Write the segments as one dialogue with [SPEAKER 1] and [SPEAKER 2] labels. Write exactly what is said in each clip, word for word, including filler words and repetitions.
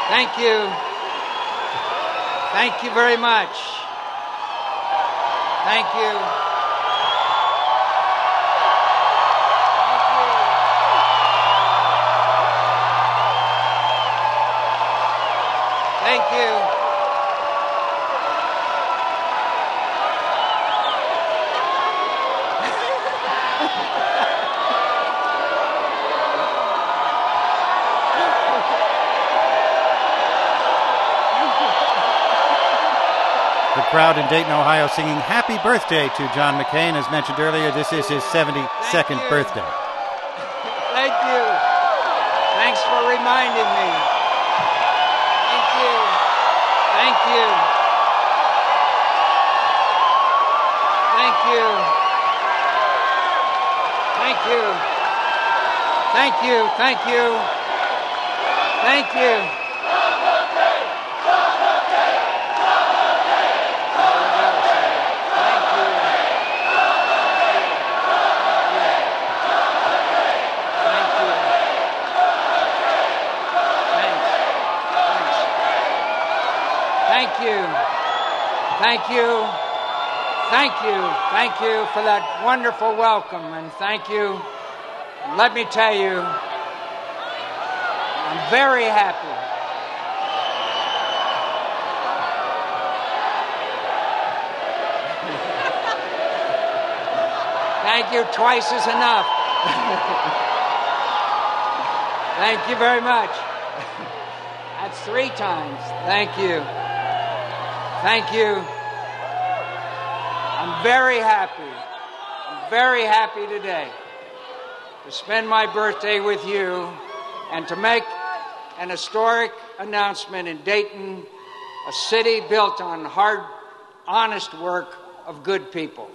[SPEAKER 1] Thank you. Thank you very much. Thank you. Thank you. Thank you.
[SPEAKER 2] The crowd in Dayton, Ohio singing happy birthday to John McCain. As mentioned earlier, this is his seventy-second birthday.
[SPEAKER 1] Thank you. Thanks for reminding me. Thank you. Thank you. Thank you. Thank you. Thank you. Thank you. Thank you. Thank you. Thank you. Thank you. Thank you for that wonderful welcome. And thank you. Let me tell you, I'm very happy. Thank you. Twice is enough. Thank you very much. That's three times. Thank you. Thank you. I'm very happy. I'm very happy today to spend my birthday with you and to make an historic announcement in Dayton, a city built on hard, honest work of good people.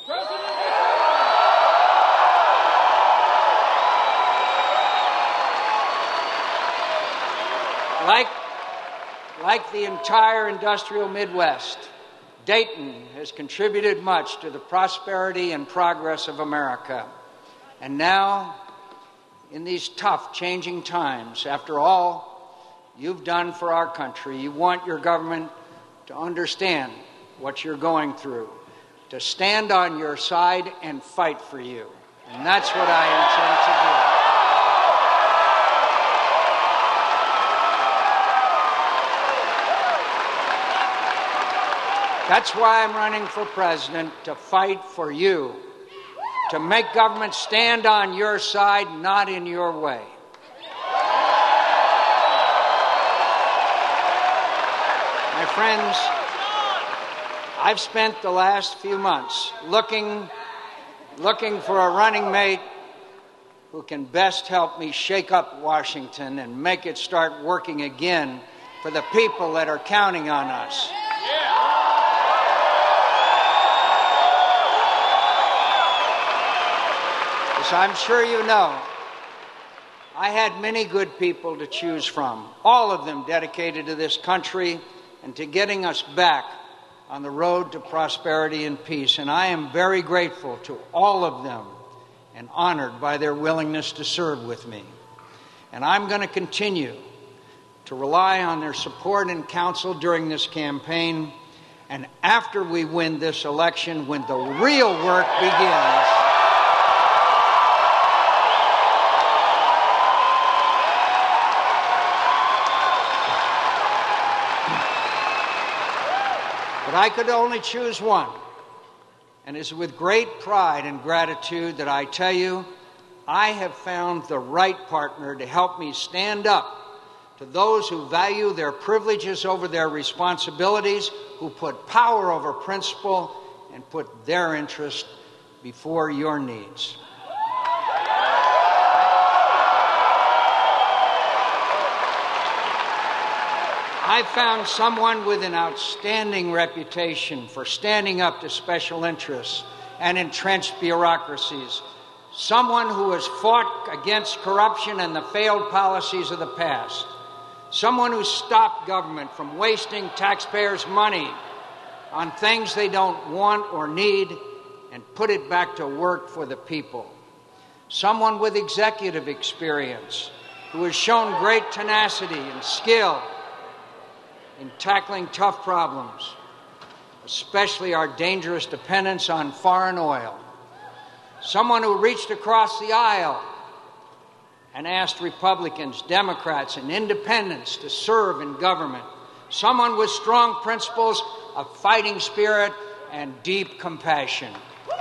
[SPEAKER 1] Like Like the entire industrial Midwest, Dayton has contributed much to the prosperity and progress of America. And now, in these tough, changing times, after all you've done for our country, you want your government to understand what you're going through, to stand on your side and fight for you. And that's what I intend to do. That's why I'm running for president, to fight for you, to make government stand on your side, not in your way. My friends, I've spent the last few months looking, looking for a running mate who can best help me shake up Washington and make it start working again for the people that are counting on us. As I'm sure you know, I had many good people to choose from, all of them dedicated to this country and to getting us back on the road to prosperity and peace. And I am very grateful to all of them and honored by their willingness to serve with me. And I'm going to continue to rely on their support and counsel during this campaign. And after we win this election, when the real work begins, but I could only choose one. And it is with great pride and gratitude that I tell you, I have found the right partner to help me stand up to those who value their privileges over their responsibilities, who put power over principle, and put their interest before your needs. I found someone with an outstanding reputation for standing up to special interests and entrenched bureaucracies, someone who has fought against corruption and the failed policies of the past, someone who stopped government from wasting taxpayers' money on things they don't want or need and put it back to work for the people, someone with executive experience who has shown great tenacity and skill in tackling tough problems, especially our dangerous dependence on foreign oil. Someone who reached across the aisle and asked Republicans, Democrats, and independents to serve in government. Someone with strong principles, a fighting spirit, and deep compassion.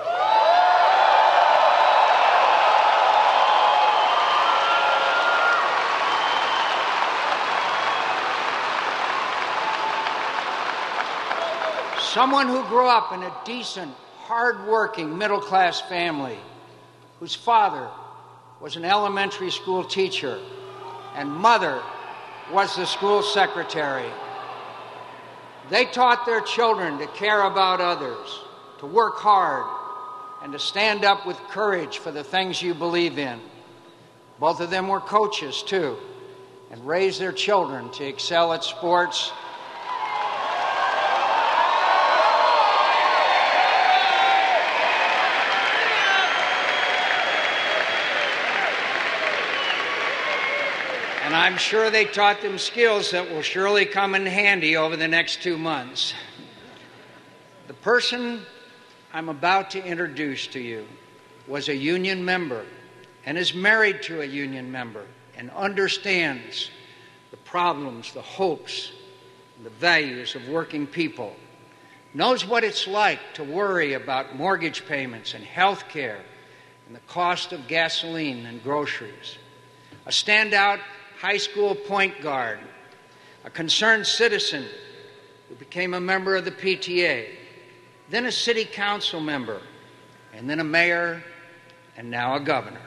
[SPEAKER 1] Someone who grew up in a decent, hard-working, middle-class family, whose father was an elementary school teacher and mother was the school secretary. They taught their children to care about others, to work hard, and to stand up with courage for the things you believe in. Both of them were coaches, too, and raised their children to excel at sports. And I'm sure they taught them skills that will surely come in handy over the next two months. The person I'm about to introduce to you was a union member and is married to a union member and understands the problems, the hopes, and the values of working people, knows what it's like to worry about mortgage payments and health care and the cost of gasoline and groceries. A standout high school point guard, a concerned citizen who became a member of the P T A, then a city council member, and then a mayor, and now a governor.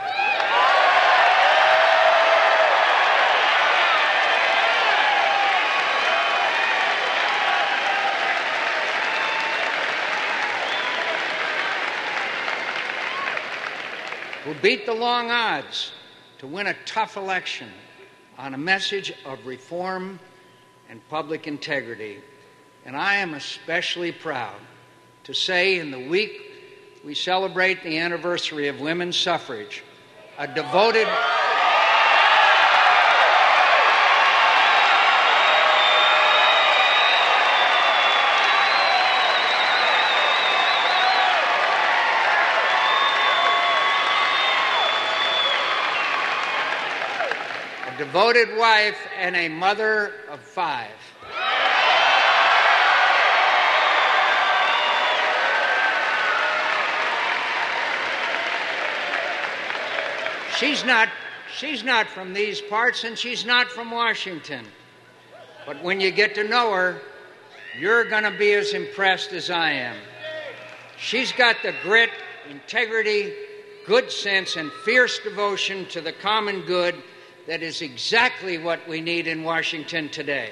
[SPEAKER 1] Who beat the long odds to win a tough election on a message of reform and public integrity. And I am especially proud to say in the week we celebrate the anniversary of women's suffrage, a devoted devoted wife and a mother of five. She's not, she's not from these parts, and she's not from Washington. But when you get to know her, you're going to be as impressed as I am. She's got the grit, integrity, good sense, and fierce devotion to the common good that is exactly what we need in Washington today.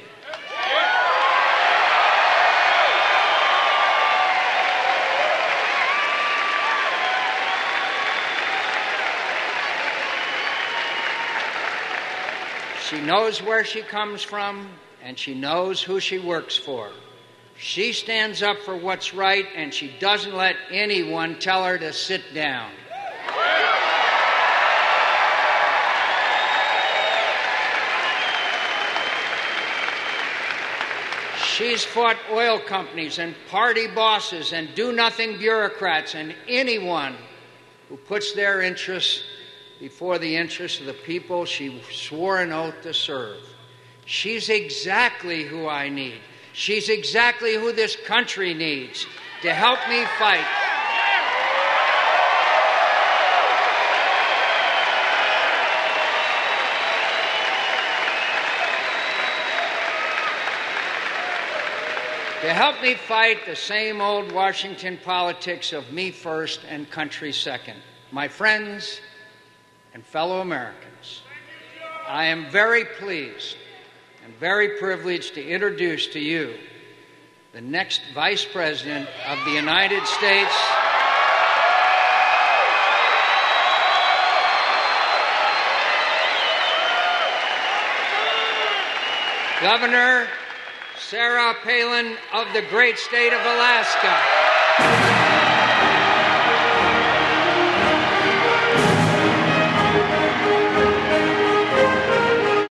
[SPEAKER 1] She knows where she comes from, and she knows who she works for. She stands up for what's right, and she doesn't let anyone tell her to sit down. She's fought oil companies and party bosses and do-nothing bureaucrats and anyone who puts their interests before the interests of the people she swore an oath to serve. She's exactly who I need. She's exactly who this country needs to help me fight. To help me fight the same old Washington politics of me first and country second. My friends and fellow Americans, I am very pleased and very privileged to introduce to you the next Vice President of the United States, Governor Sarah Palin of the great state of Alaska.